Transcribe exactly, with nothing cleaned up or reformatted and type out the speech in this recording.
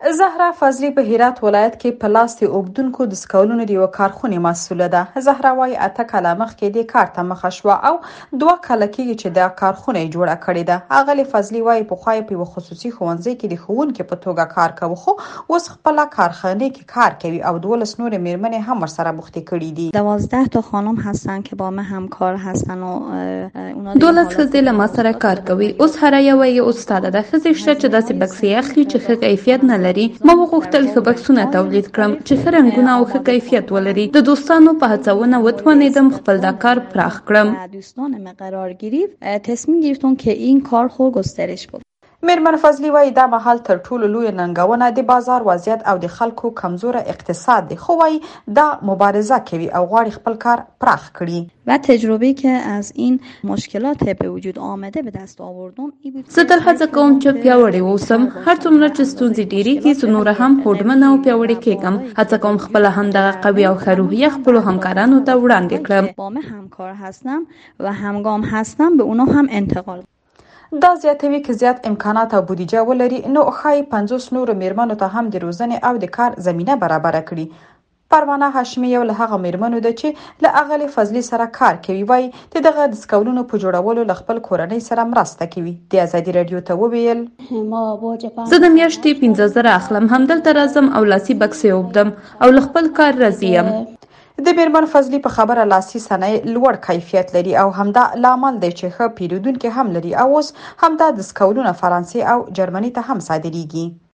زهره فضلي په هرات ولایت کې په لاس د اوبدونکو د سکولونو د یو کارخونې مسؤله ده. زهره وايي اته کاله مخکې د کار ته مخه شوه او دوه کاله کېږي چې د کارخونه یې جوړه کړې ده. اغلې فضلي وايي پخوا یې په یو خصوصي ښوونځي کې د ښوونکي په توګه کار کوي، خو اوس خپله کارخانه کې کار کوي او دولس نورې میرمنې هم ورسره بوختې کړي دي. دوازده تا خانم هستن که با ما همکار هستن و اونا دولس ښځې له ما سره کار کوي. اوس هر یوه یې استاده ده. ښځې شته چې داسې بکسې اخلي چې ښه کیفیت نه لري. ما وغوښتل ښه بکسونه تولید کړم چې ښه رنګونه او ښه کیفیت ولري. د دوستانو په هڅونه وتوانیدم خپل دا کار پراخ کړم. دوستان ما قرار گرفت تصمیم گرفتم که این کار خود گسترش بدم. میرمن فضلي وايي دا مهال تر ټولو لوی ننګونه د بازار وضعیت او د خلکو کمزوره اقتصاد دی، خو وايي دا مبارزه کوي او غواړي خپل کار پراخ کړي. و تجربه‌ای که از این مشکلات به وجود آمده به دست آوردم زه تل هڅه کوم چې پیاوړی اوسم. هر څومره چې ستونزې ډېرېږي زه نوره هم هوډمنه او پیاوړې کېږم. هڅه کوم خپله هم دغه قوي او ښه روحیه خپلو همکارانو ته وړاندې کړم. با من همکار هستم و همگام هستم به اونا هم انتقال. دا زیاتوي که زیات امکانات او بودیجه ولري نو ښایي پنځوس نورو میرمنو ته هم د روزنې او د کار زمینه برابره کړي. پروانه هاشمي یو له هغه میرمنو ده چې له اغلې فضلي سره کار کوي. وایي چې دغه د سکولونو په جوړولو له خپل کورنۍ سره مرسته کوي. د ازادي راډیو ته وویل زه د میاشتې پنځه زره اخلم، همدلته راځم او لاسي بکسې اوبدم او له خپل کار راضي یم. د میرمن فضلي په خبره لاسي صنایع لوړ کیفیت لري او همدا لامل دی چې ښه پیرودونکي هم لري او اوس همدا د سکولونه فرانسې او جرمني ته هم صادریږي.